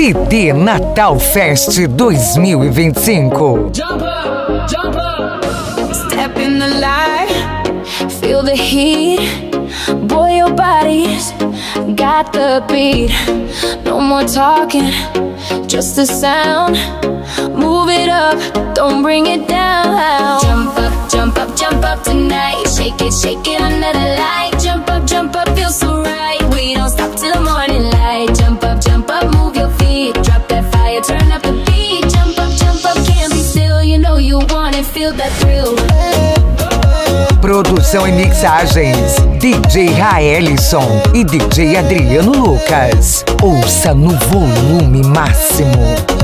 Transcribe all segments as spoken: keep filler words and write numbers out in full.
C D Natal Fest dois mil e vinte e cinco. Jump up, jump up. Step in the light, feel the heat. Boy, your body's got the beat. No more talking, just the sound. Move it up, don't bring it down. Jump up, jump up, jump up tonight. Shake it, shake it under the light. Jump up, jump up, feels so right. We don't stop till the morning light. Jump up, jump up, move your feet. Drop that fire, turn up the beat. Jump up, jump up, can't be still. You know you want it, feel that thrill. Produção e mixagens D J Raelison e D J Adriano Lucas. Ouça no volume máximo.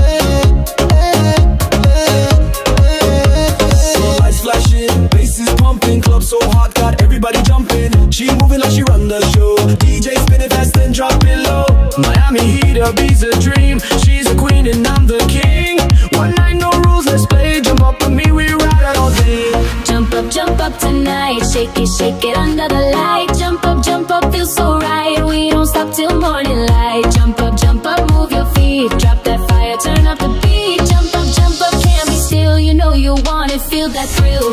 Lights flashing, bass is pumping, club so hot, got everybody jumping. She moving like she run the show. D J spinning fast and dropping low. Miami Heat, a beat's a dream. She's a queen and I'm the king. One night, no rules, let's play. Jump up with me, we ride all day. Jump up, jump up tonight. Shake it, shake it under the light. Jump up, jump up, feels so right. We don't stop till morning light. Jump up, jump up, move your feet. Drop that fire, turn up the beat. Jump up, jump up, can't be still. You know you want it, feel that thrill.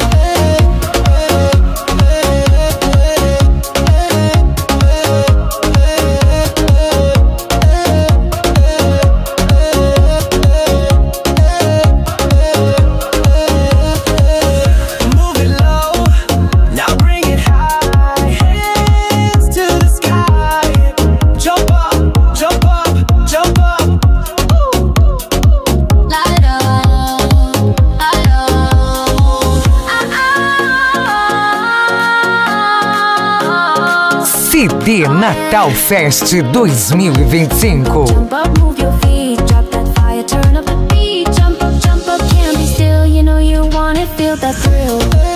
C D Natal Fest dois mil e vinte e cinco. Jump up, move your feet. Drop that fire, turn up the beat. Jump up, jump up, can't be still. You know you want it, feel that thrill.